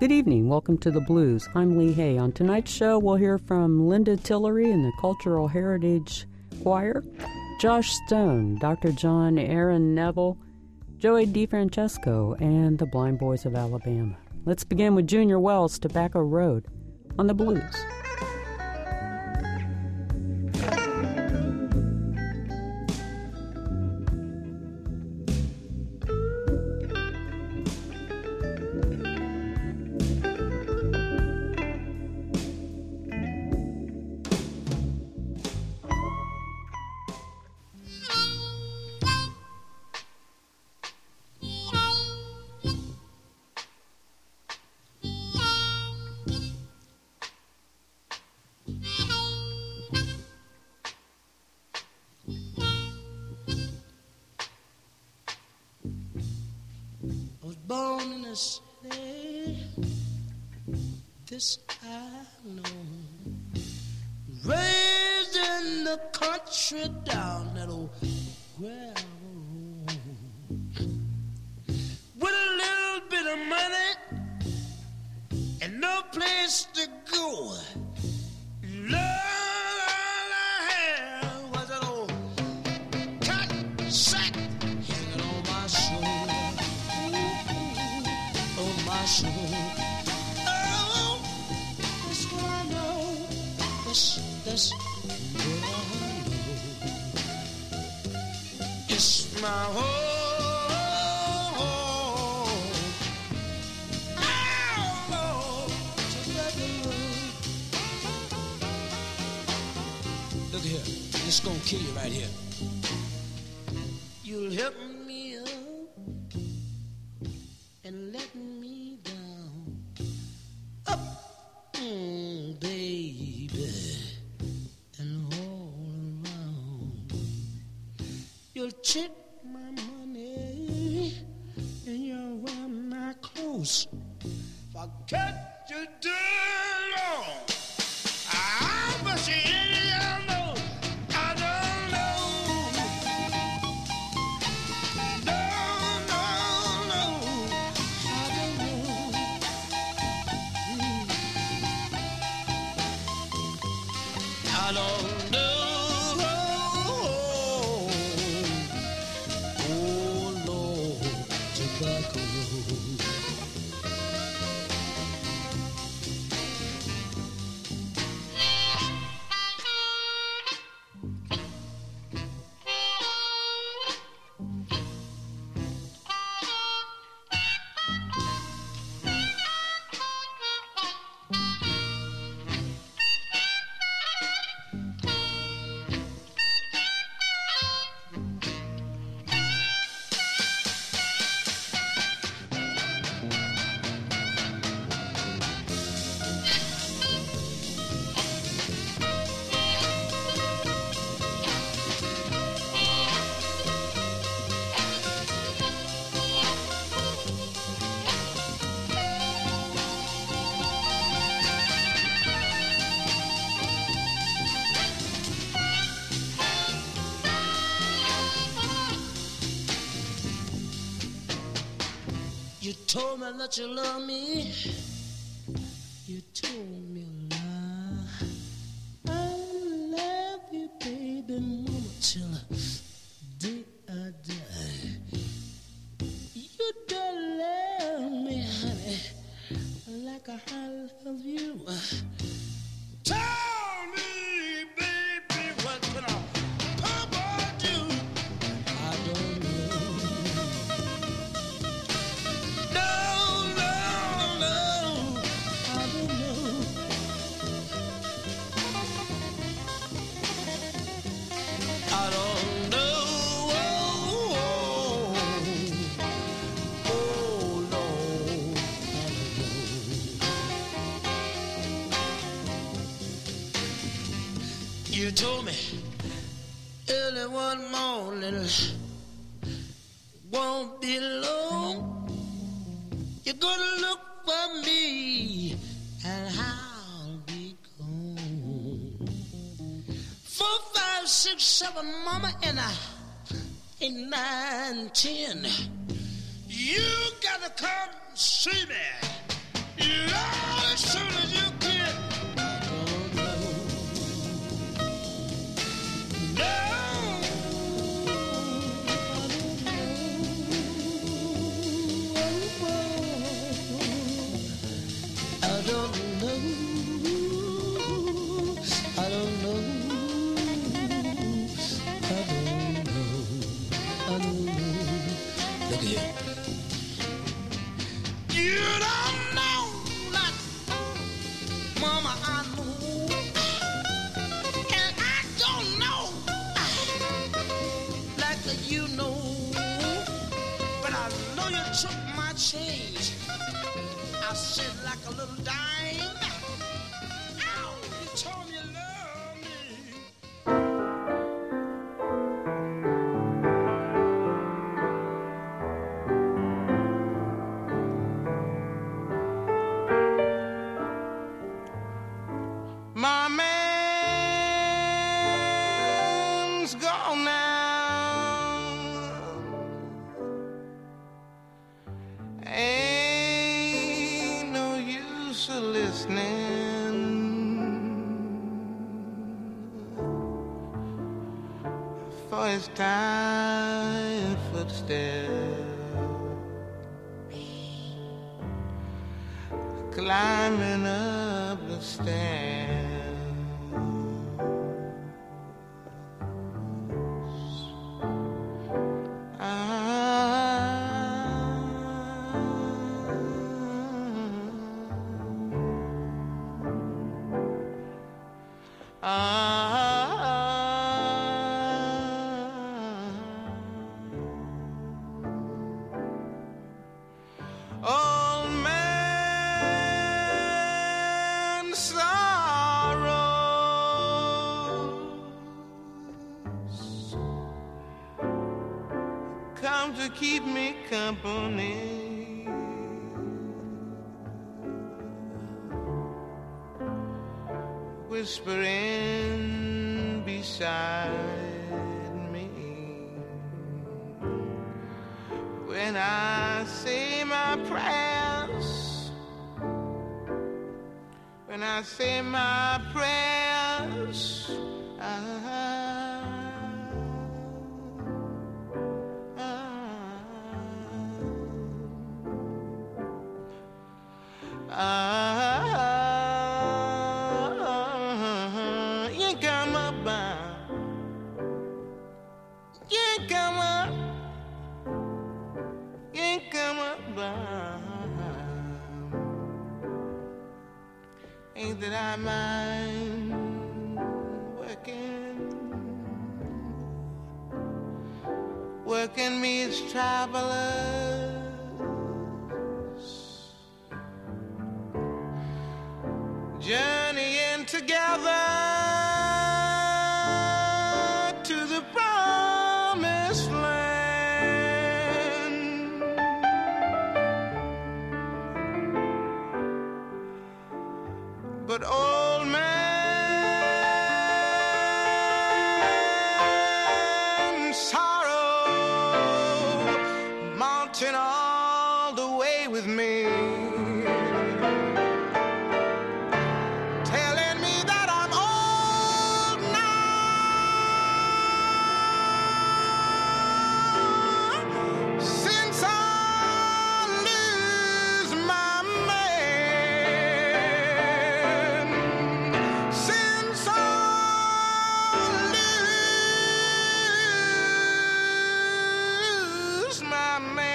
Good evening. Welcome to The Blues. I'm Lee Hay. On tonight's show, we'll hear from Linda Tillery and the Cultural Heritage Choir, Josh Stone, Dr. John Aaron Neville, Joey DeFrancesco, and the Blind Boys of Alabama. Let's begin with Junior Wells' Tobacco Road on The Blues. Born in a city, this I know. Raised in the country down that old gravel road. With a little bit of money and no place to go. Lord, all I had was an old cotton sack hanging on my shoulder. My soul. Oh, that's what I know. That's what I know. It's my home. Oh, tobacco road. Look here, this gonna kill you right here. You'll help me up and let me down, up, baby, and all around. You'll check my money and you'll wear my clothes. If I catch you too long, I'll bust you in your nose. I don't know. I don't know. Oh, Lord, tobacco road. You told me that you love me. You told me a lie. I love you, baby, mama, till the day I die. You don't love me, honey, like I love you. Tell me, baby, what can I do? I don't know. I don't know. Oh, Lord, you told me early one morning, won't be long. You're gonna look for me, and I'll be gone. 4, 5, 6, 7, mama, and 8, 9, 10. You gotta come see me. You know, as soon as you get, I don't know. No, I don't know. I don't know. I don't know. I don't know. Look here. You don't know, like, Mama, I know. And I don't know, like you know. But I know you took my change. I sit like a little dime. Ow, you told me you love me. My man's gone now. Ain't no use of listening. For his tired footsteps climbing up the stairs. Old man sorrows come to keep me company. Whispering beside me when I say my prayers, when I say my prayers, you come up, you come up, you come up. Ain't that I mind working me as travelers, journeying together to the promised land. But old man sorrow mounting all the way with me, telling me that I'm old now since I lose my man, since I lose my man.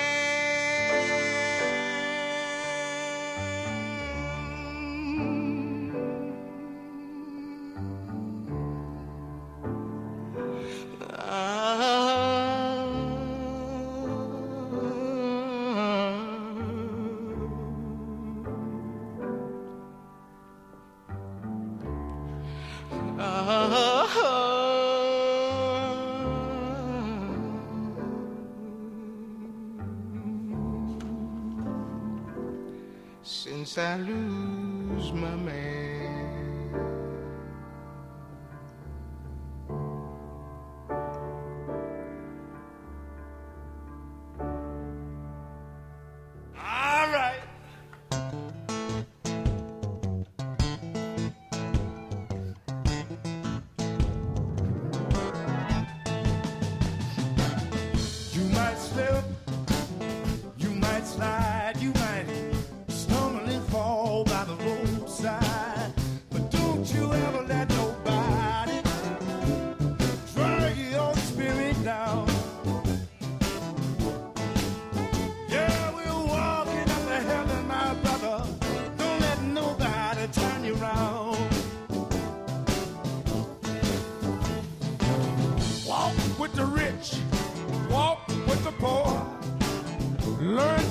Since I lose my man. All right.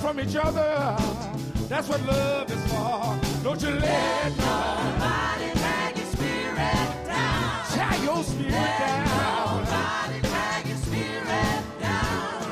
from each other. That's what love is for. Don't you let nobody drag your spirit down. Drag your spirit down. Nobody drag your spirit down.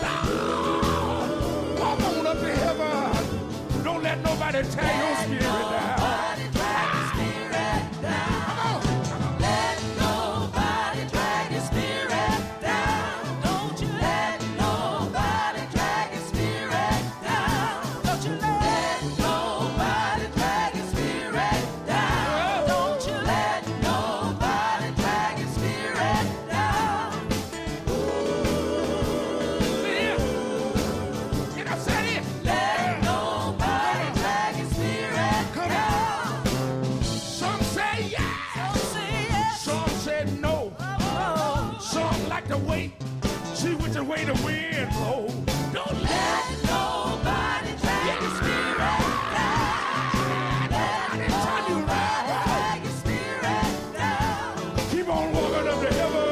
Walk on up to heaven. Don't let nobody tear your spirit down. Nobody drag your spirit down. Come on. Let nobody drag your spirit down. Don't you let nobody drag your spirit down. Don't you let nobody drag your spirit down. Don't you let nobody drag your spirit down. Can I say this? Let nobody drag your spirit down. Some say yes. Some say no. Some like to wait. See which way the wind blows. Don't let nobody drag your spirit down. Nobody turn you around. Drag your spirit down. Keep on walking up to heaven.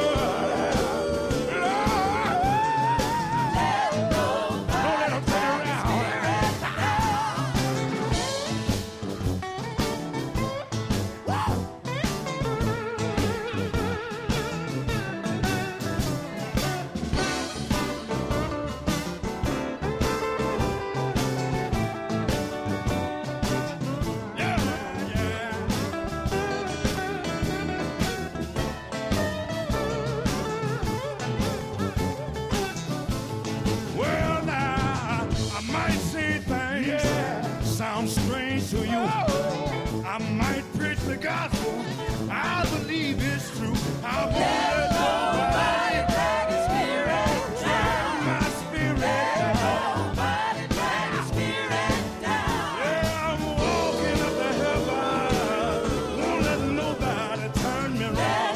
Don't let them turn you around. Well, now, I might say things sound strange to you. I might preach the gospel. I believe it's true. I'll let nobody drag your spirit down. My spirit. Nobody drag your spirit down. Yeah, I'm walking up to heaven. Won't let nobody turn me around.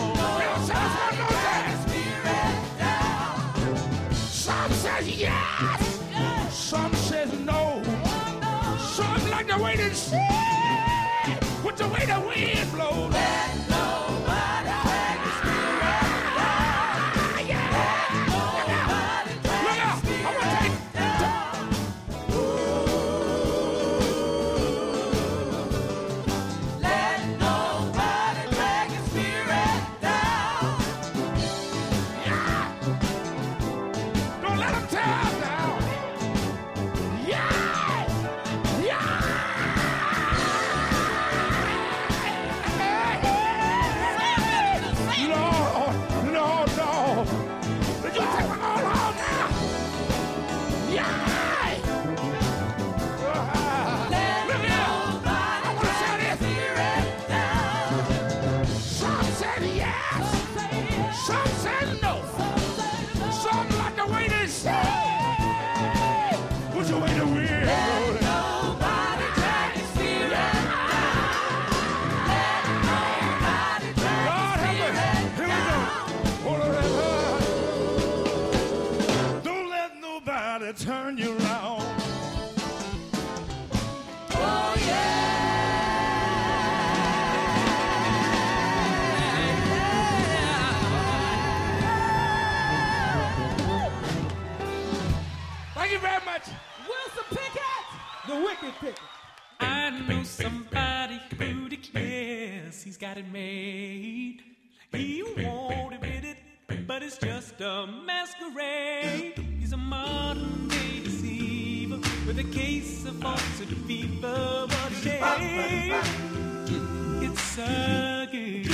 Some says yes. Some says no. Some like the way they say. With the way the wind blows. Let nobody drag your spirit down. Yeah. Let nobody drag your spirit down. Let nobody drag your spirit down. Yeah. Don't let them tear us down. Yeah. Yeah. Lord, Lord, Lord. Did you take my all out now? Yeah. Look here. I want to say this. Some said yes. Some said no. Some like the way they say. What's the way the wind blows? Nobody drag your spirit down. Lord help me. Here we go. Hold on. Don't let nobody turn you around. Oh Thank you very much. Wilson Pickett, the wicked Pickett. I know somebody who declares he's got it made. He won't admit it, but it's just a masquerade. He's a modern day deceiver with a case of falsehood fever. What a shame. It's a game.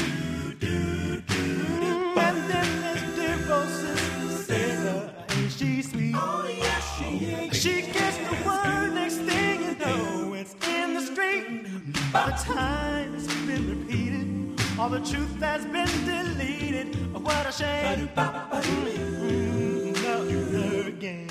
And then there's DeRosa's Sarah, ain't she sweet? Oh yes, she is. She gets the word, next thing you know, it's in the street. By the time it's been repeated, all the truth has been deleted. Oh, what a shame. Not her again.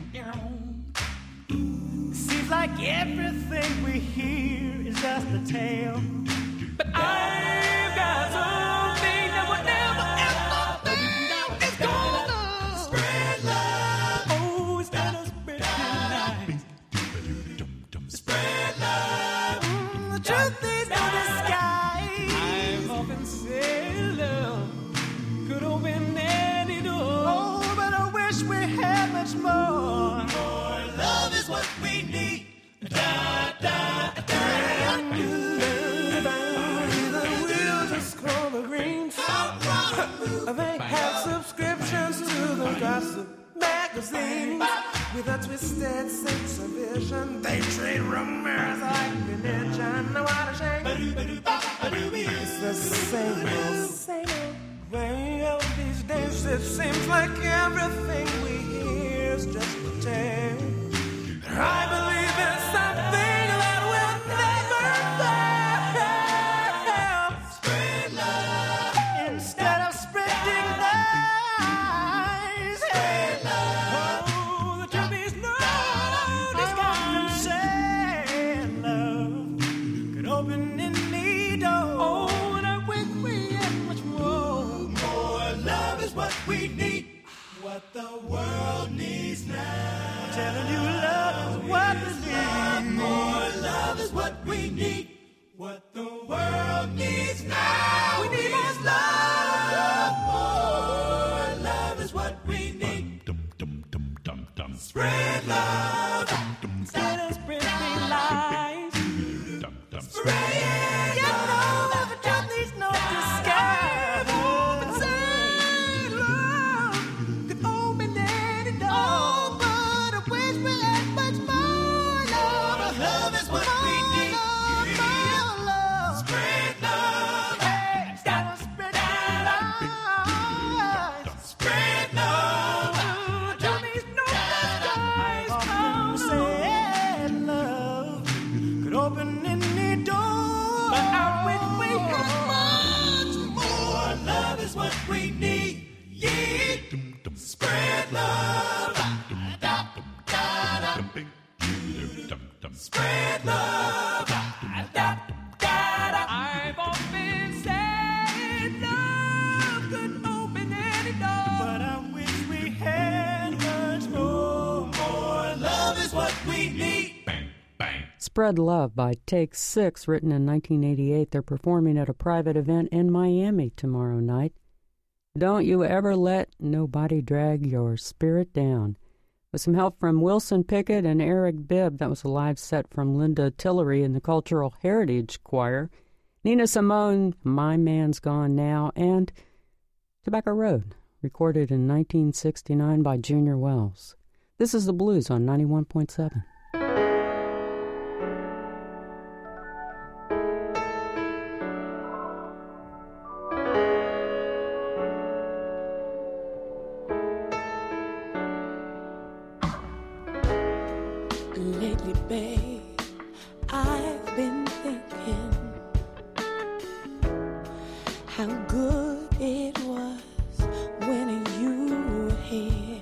Seems like everything we hear is just a tale. But I've got something that would never ever fail. It's gonna spread love. Oh, it's gonna spread light. Spread love. The truth is in the sky. I've often said love could open any covers of magazines with a twisted sense of vision. They treat rumors like religion. No, what a shame. It's the same old way of these days. It seems like everything we hear is just pretend. I believe in something that will never fail. Spread love instead of spreading lies. Spread love. Oh, the truth is no disguise. Say love could open any door. Oh, and I wish we had much more. More love is what we need. What the world needs now. I'm telling you, love is what we need. More love is what we need. What the world needs now. We need more love. More love is what we need. Spread love instead of spreading lies. Spread it. You know that the truth needs no disguise. Say love could open any door. But I wish we had much more love. Love is what we need. More love. Spread love. Hey, instead of spreading lies. Spread love. The truth needs no disguise. Say love could open any door. But I wish we had much more. Love is what we need. Spread love. Spread love. I've often said love could open any door. But I wish we had much more. More love is what we need. Spread Love by Take Six, written in 1988. They're performing at a private event in Miami tomorrow night. Don't you ever let nobody drag your spirit down. With some help from Wilson Pickett and Eric Bibb, that was a live set from Linda Tillery in the Cultural Heritage Choir. Nina Simone, My Man's Gone Now, and Tobacco Road, recorded in 1969 by Junior Wells. This is The Blues on 91.7. Lately, babe, I've been thinking how good it was when you were here.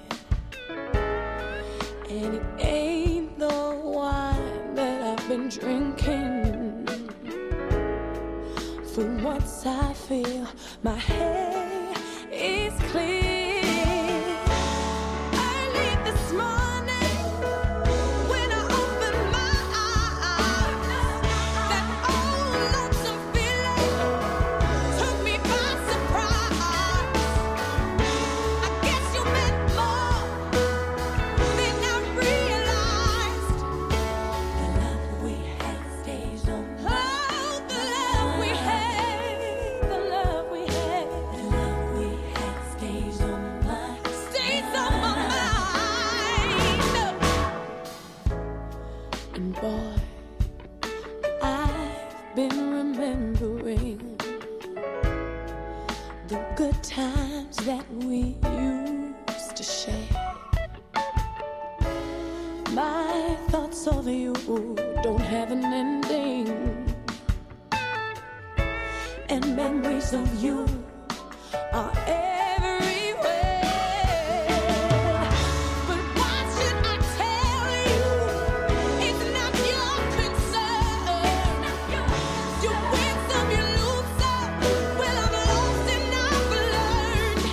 And it ain't the wine that I've been drinking. For once I feel my head is clear. Early this morning, when I opened my eyes, that old lonesome feeling took me by surprise. I guess you meant more than I realized. The love we had stays on my mind. Oh, the love we had, the love we had, the love we had stays on my mind. And boy, I've been remembering the good times that we used to share. My thoughts of you don't have an ending, and memories of you are everywhere. But why should I tell you? It's not your concern. You win some, you lose some. Well, I'm lost and I've learned.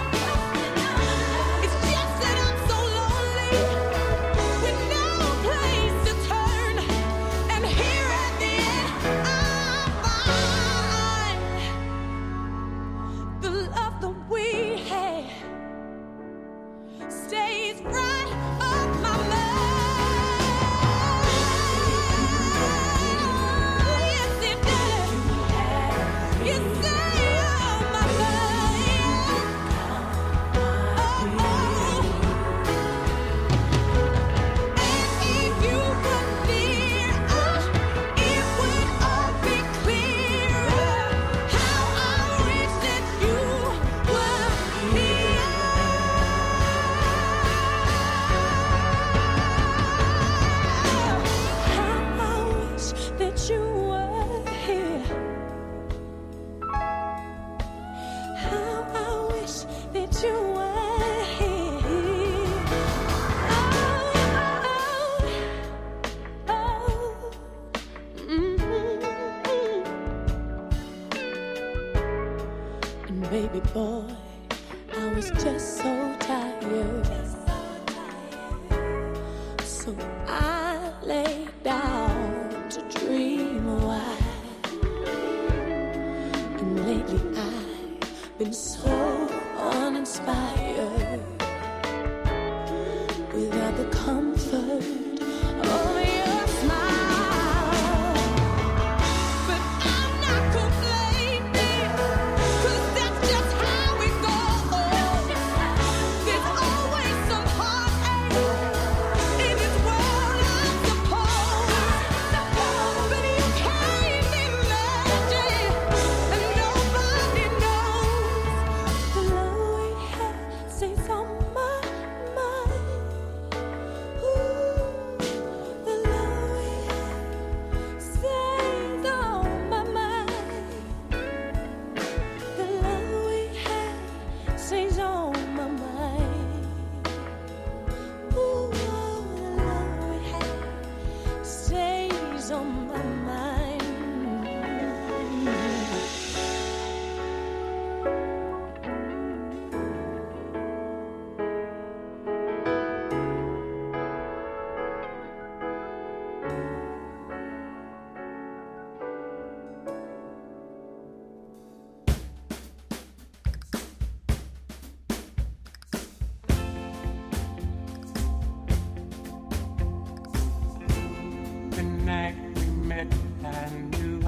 It's just that I'm so lonely with no place to turn. And here at the end, I find the love that we had stays right up my mind. Yes, it does. You stay on my mind. Oh,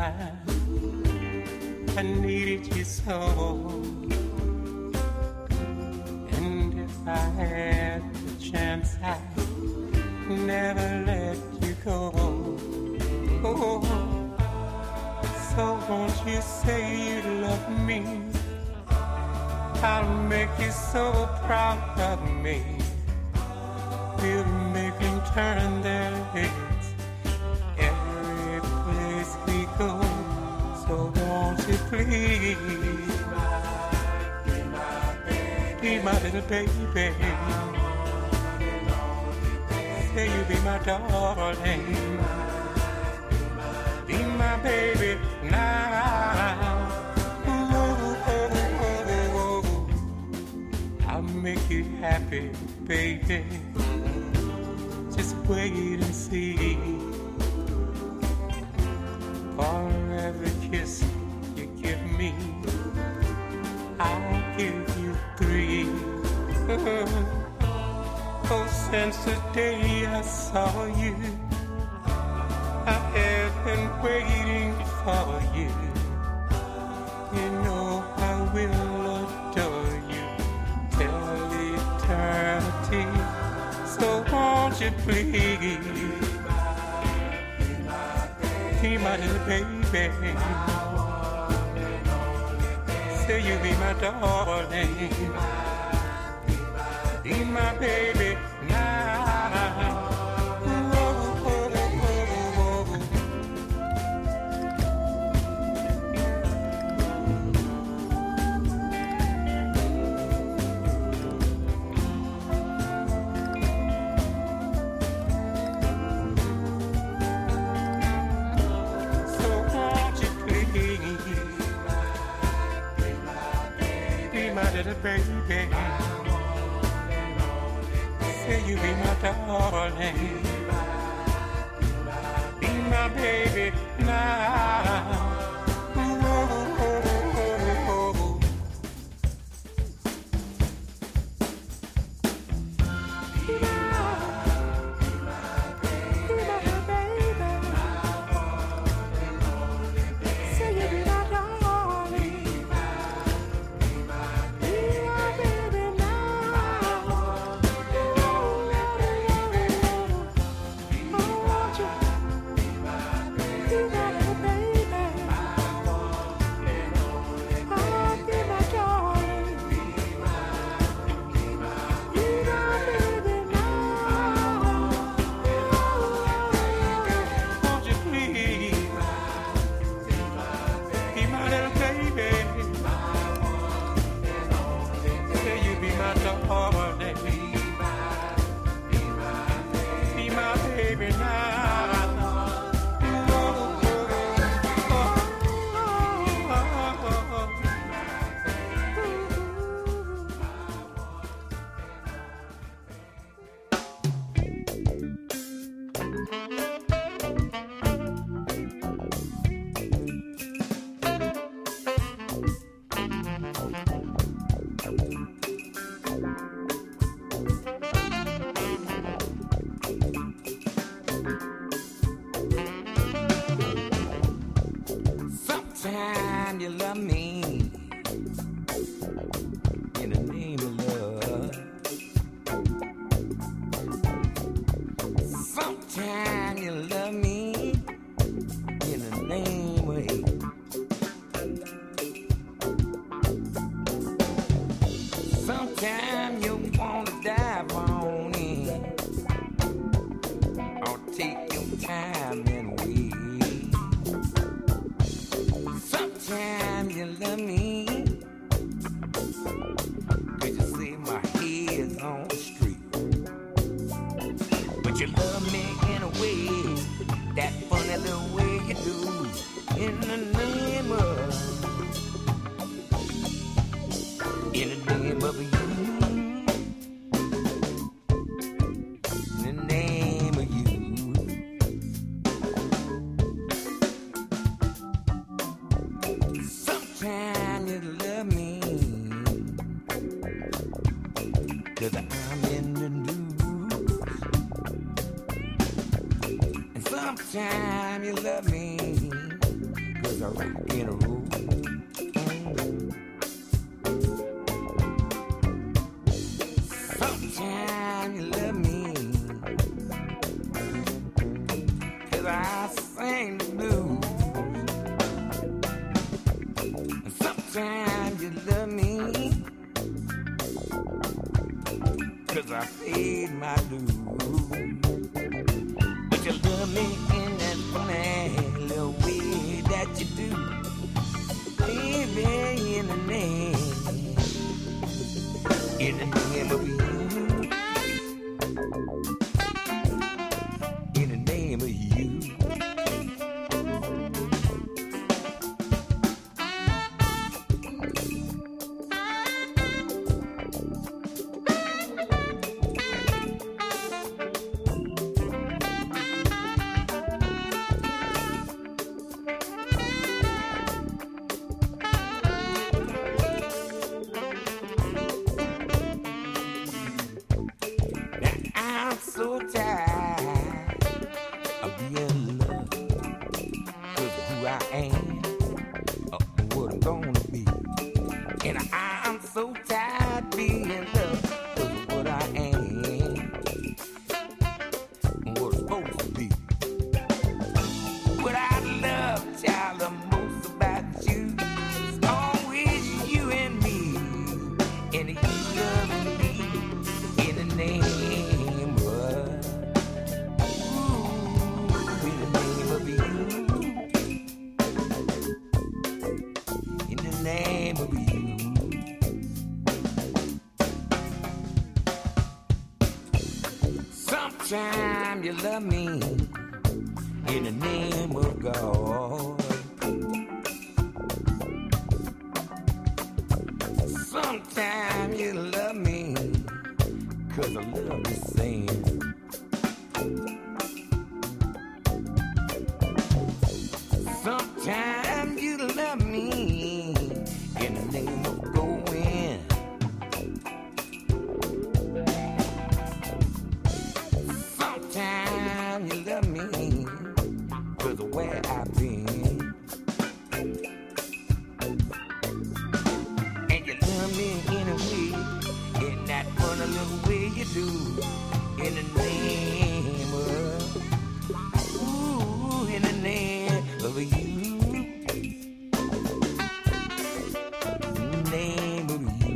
time. I needed you so, and if I had the chance, I'd never let you go. Oh, so won't you say you love me? I'll make you so proud of me. We'll make them turn their heads every place we go. So won't you please be my little baby? Say you be my darling. Be my baby now. I'll make you happy, baby. Just wait and see. For every kiss you give me, I'll give you 3. Oh, since the day I saw you, I have been waiting for you. You know I will adore you till eternity. So won't you please be my little baby? Say you be my darling. Be my baby now. Baby, say you be my darling, be my baby now. 'cause I rock and roll. Sometimes you love me 'cause I sing the blues. And sometimes you love me 'cause I paid my dues. But you love me in that funny little way that you do. Baby, in the name of you. In the name of you. Sometimes you love me in the name of God. Sometimes you love me 'cause I love to sing. Sometimes you love me in the name of going. Sometimes you love me 'cause of where I've been. And you love me in a way, in that funny little way you do. In the name of, ooh, in the name of you. In the name of you.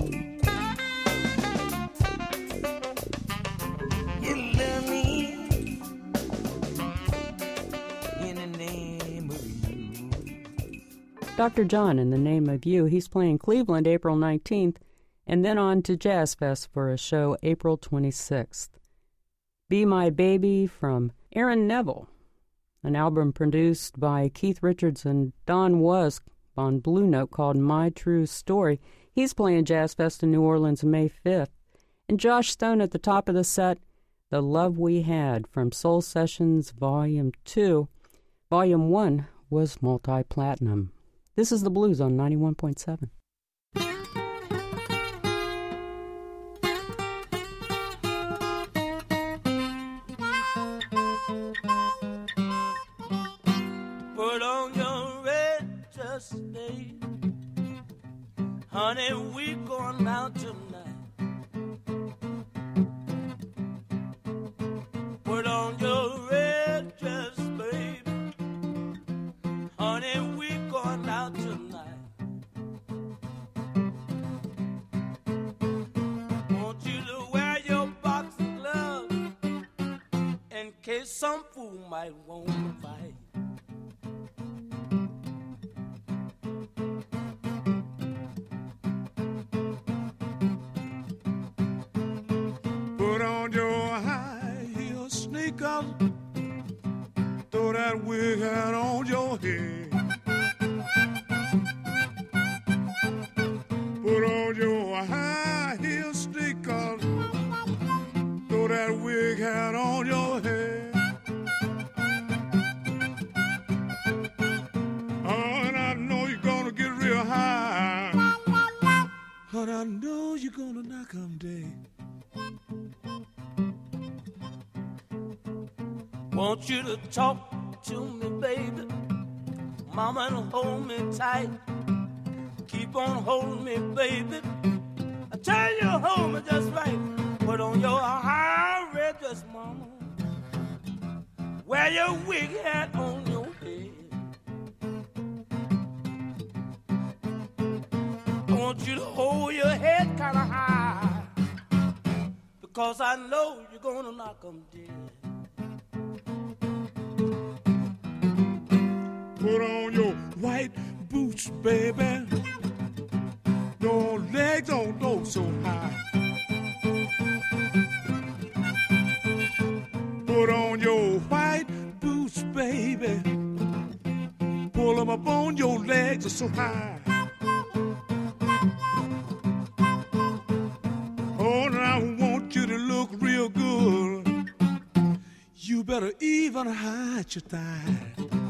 You love me in the name of you. Dr. John, in the name of you, he's playing Cleveland April 19th, and then on to Jazz Fest for a show April 26th. Be My Baby from Aaron Neville, an album produced by Keith Richards and Don Was on Blue Note called My True Story. He's playing Jazz Fest in New Orleans May 5th. And Josh Stone at the top of the set, The Love We Had from Soul Sessions Volume 2. Volume 1 was multi-platinum. This is The Blues on 91.7. Put on your red dress, babe. Honey, we going out tonight. Put on your red dress, babe. Honey, we going out tonight. Want you to wear your boxing gloves in case some fool might want to fight. Put on your high heel sneakers, throw that wig hat on your head. Put on your high heel sneakers, throw that wig hat on your head. Oh, and I know you're gonna get real high, and I know you're gonna knock 'em dead. Want you to talk to me, baby. Mama, and hold me tight. Keep on holding me, baby. I tell you, hold me just right. Put on your high red dress, mama. Wear your wig hat on your head. I want you to hold your head kind of high, because I know you're gonna knock 'em dead. Put on your white boots, baby. Your legs don't go so high. Put on your white boots, baby. Pull them up on your legs are so high. Oh, now I want you to look real good. You better even hide your thigh.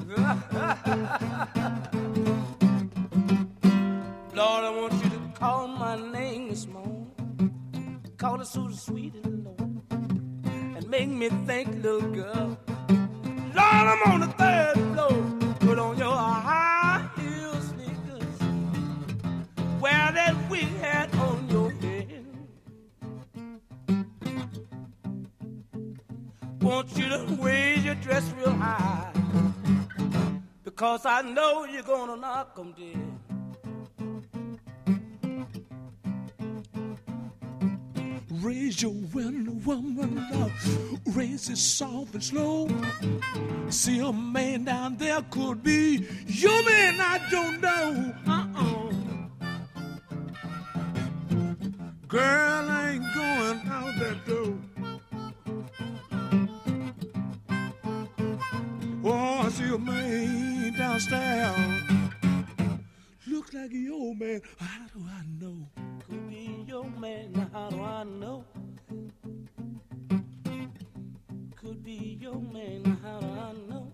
Lord, I want you to call my name this morning. Call it so sweet and low, and make me think, little girl. Lord, I'm on the third floor. Put on your high heel sneakers. Wear that wig hat on your head. Want you to raise your dress real high, because I know you're gonna knock 'em dead. Raise your window, woman, up. Raise it soft and slow. See a man down there could be your man, I don't know. Girl, I ain't going out that door. Oh, I see a man downstairs. Look like your man, how do I know? Could be your man, how do I know? Could be your man, how do I know?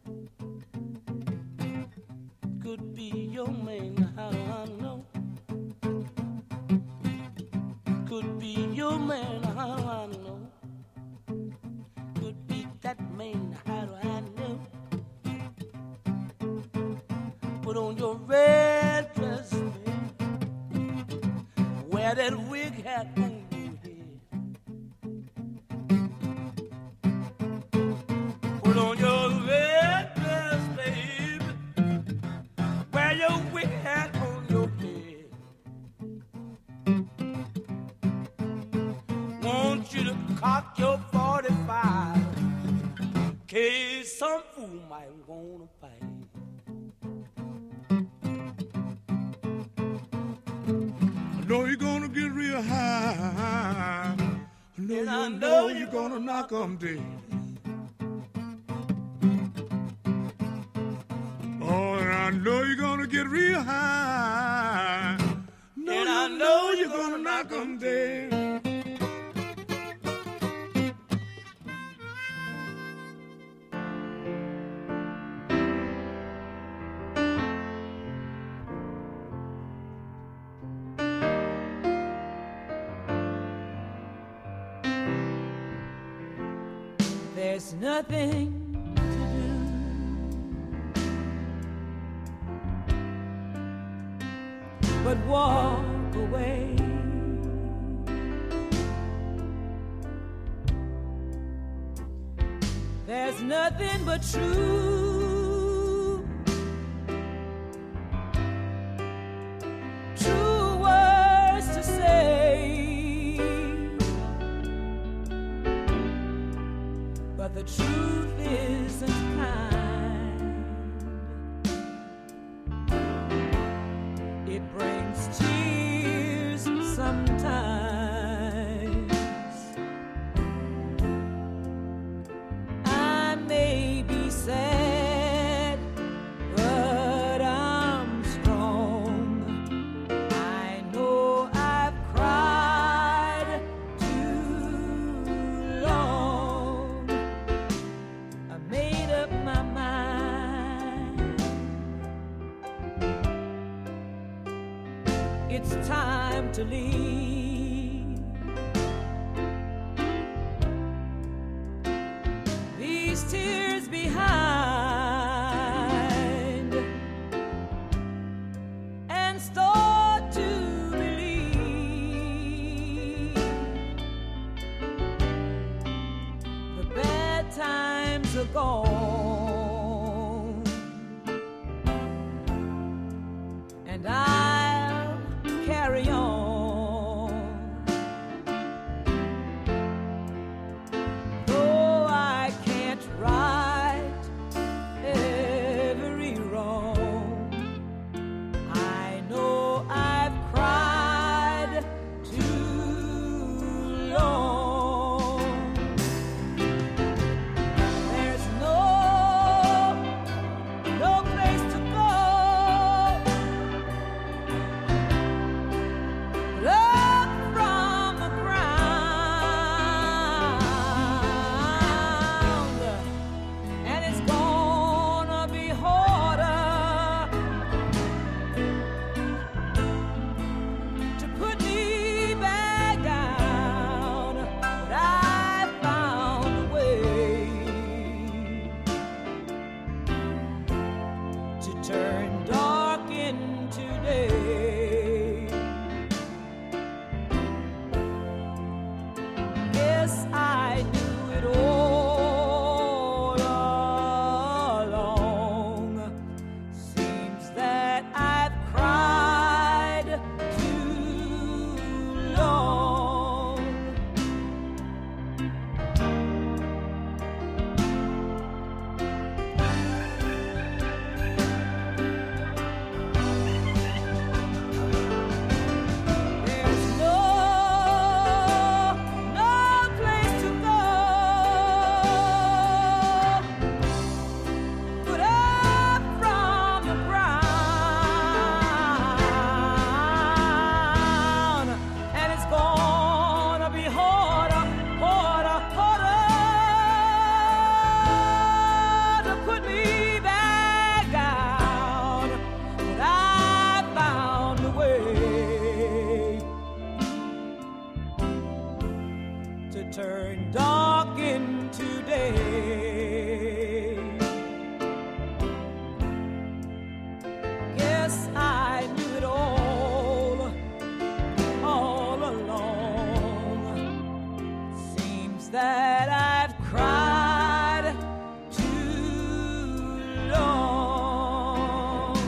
Could be your man, how do I know? Could be your man, how do I know? Could be that man, how do I know? Put on your red dress, baby. Wear that wig hat on your head. Put on your red dress, baby. Wear your wig hat on your head. Want you to cock your 45, case some fool might wanna fight. I know you're gonna get real high. I know you're gonna knock 'em dead. Oh, and I know you're gonna get real high. And I know you're gonna knock 'em dead. There's nothing to do but walk away. There's nothing but true words to say. But the truth isn't kind. It brings tears sometimes. I may be sad, but I'm strong. I know I've cried too long. I made up my mind. It's time to leave these tears behind. times are gone, and I'll carry on, though I can't right every wrong. I know I've cried too long. There's no place to go but up from the ground, and it's gonna be harder to put me back down, but I found a way to turn dark into day. Yes, I knew it all along. Seems that I've cried too long. There's no place to go but up from the ground, and it's gonna be harder to put me back down, but I found a way to turn dark into day. Yes, I knew it all along. Seems that I've cried too long.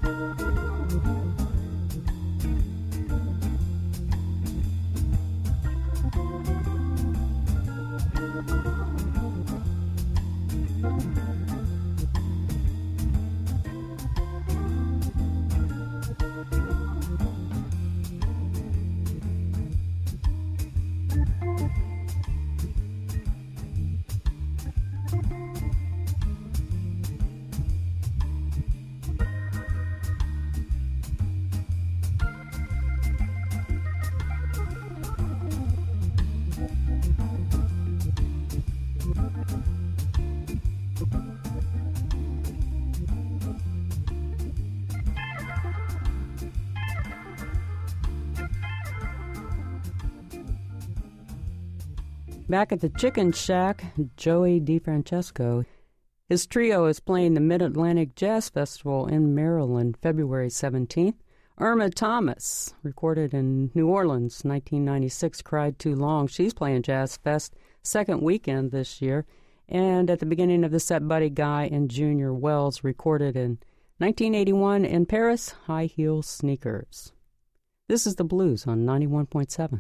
Back at the Chicken Shack, Joey DeFrancesco. His trio is playing the Mid-Atlantic Jazz Festival in Maryland, February 17th. Irma Thomas, recorded in New Orleans, 1996, Cried Too Long. She's playing Jazz Fest second weekend this year. And at the beginning of the set, Buddy Guy and Junior Wells, recorded in 1981 in Paris, High Heel Sneakers. This is the Blues on 91.7.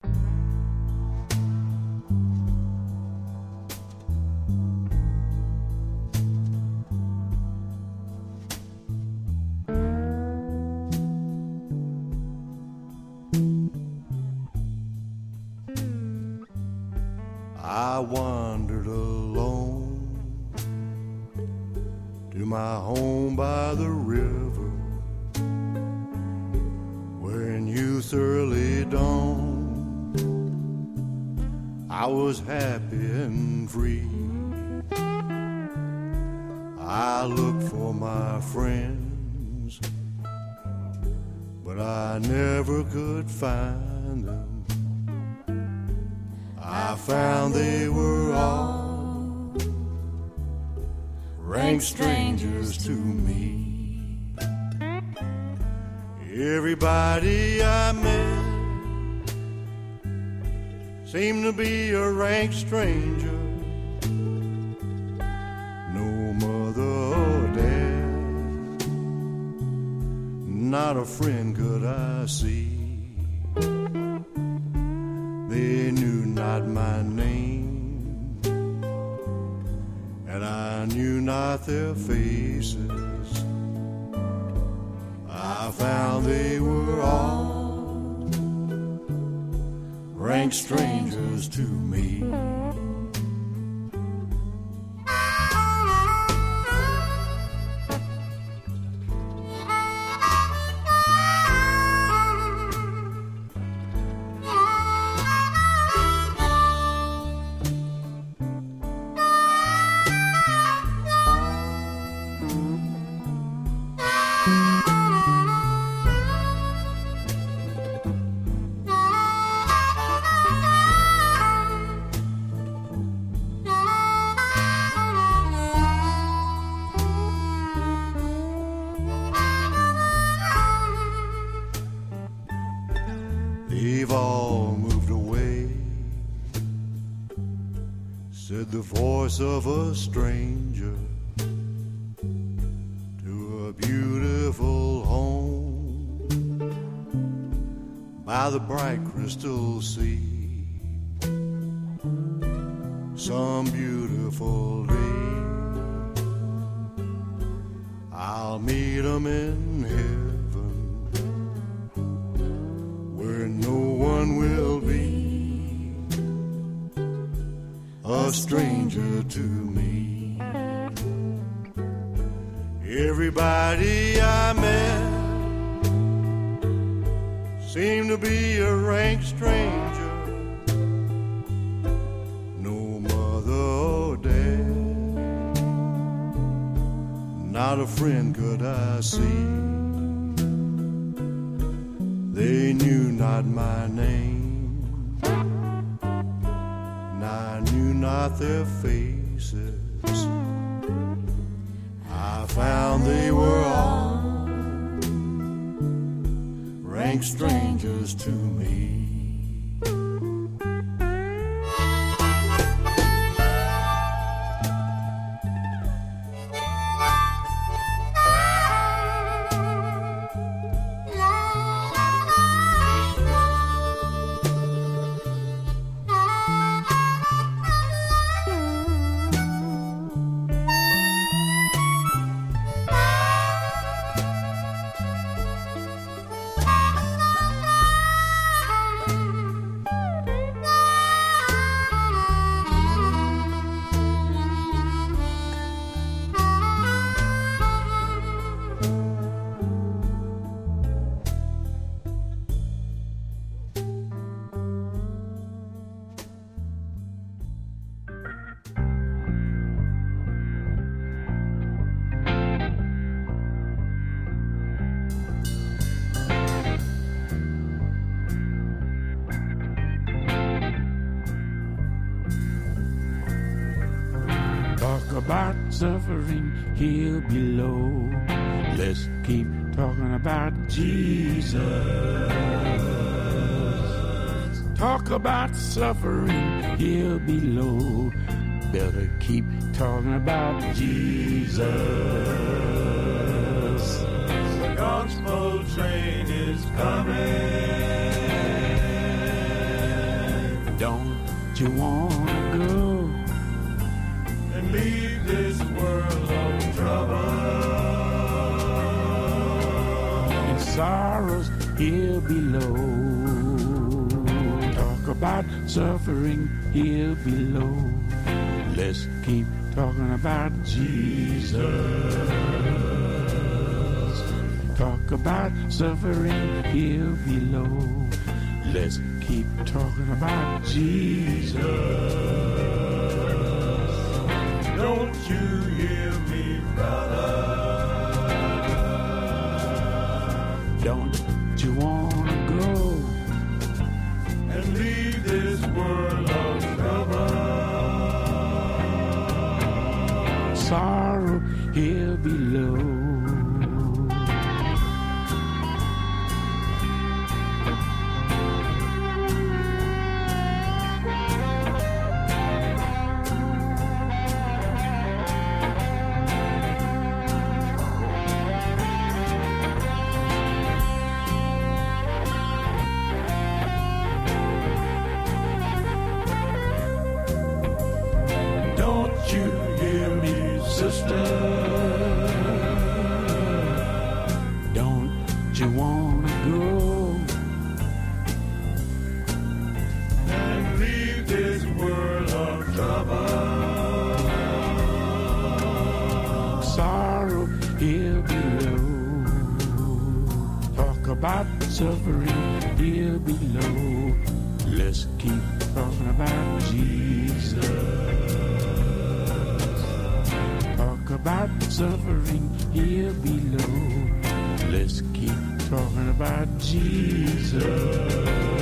I wandered alone to my home by the river, where in youth early dawn I was happy and free. I looked for my friends, but I never could find them. I found they were all rank strangers to me. Everybody I met seemed to be a rank stranger. No mother or dad, not a friend could I see. They knew not my name, and I knew not their faces. I found they were all rank strangers to me. They've all moved away, said the voice of a stranger, to a beautiful home by the bright crystal sea. Some beautiful day I'll meet 'em in heaven, where no one will be a stranger to me. Everybody I met seemed to be a rank stranger. No mother or dad, not a friend could I see. They knew not my name, and I knew not their faces. I found they were all rank strangers to me. suffering here below. Let's keep talking about Jesus. Talk about suffering here below. Better keep talking about Jesus. The gospel train is coming. Don't you wanna go and leave this world of trouble and sorrows here below? Talk about suffering here below. Let's keep talking about Jesus. Talk about suffering here below. Let's keep talking about Jesus. Don't you hear me, brother? Don't you wanna go and leave this world of trouble? Sorrow here below. Don't you hear me, sister? Don't you wanna go and leave this world of trouble? sorrow here below? Talk about suffering here below. Let's keep talking about Jesus. Talk about suffering here below. Let's keep talking about Jesus.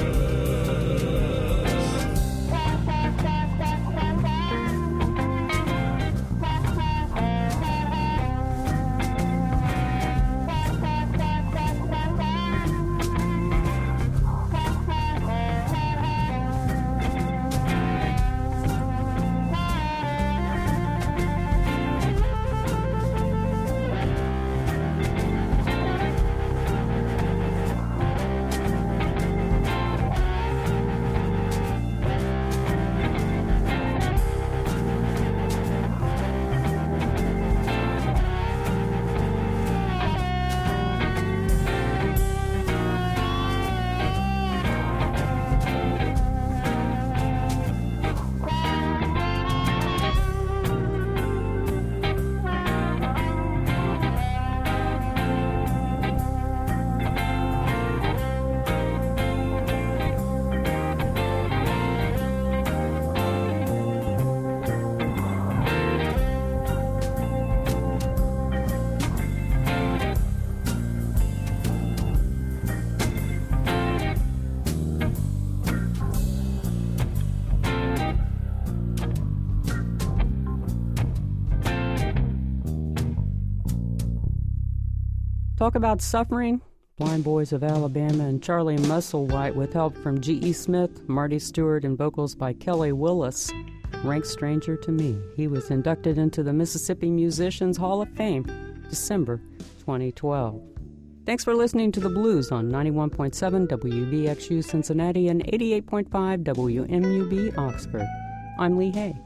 Talk about suffering. Blind Boys of Alabama and Charlie Musselwhite with help from G.E. Smith, Marty Stewart, and vocals by Kelly Willis. Rank Stranger to Me. He was inducted into the Mississippi Musicians Hall of Fame December 2012. Thanks for listening to The Blues on 91.7 WVXU Cincinnati and 88.5 WMUB Oxford. I'm Lee Hay.